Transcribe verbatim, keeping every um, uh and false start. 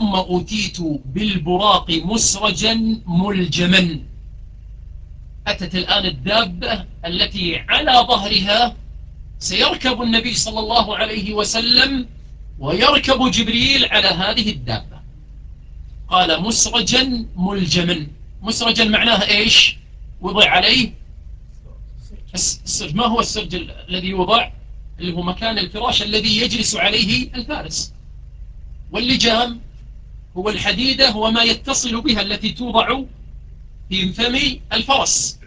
ثم أوتيت بالبراق مسرجا ملجما. أتت الآن الدابة التي على ظهرها سيركب النبي صلى الله عليه وسلم ويركب جبريل على هذه الدابة. قال مسرجا ملجما. مسرجا معناه إيش؟ وضع عليه السرج. ما هو السرج الذي يوضع؟ اللي هو مكان الفراش الذي يجلس عليه الفارس. واللجام هو الحديدة وما يتصل بها التي توضع في فم الفرس.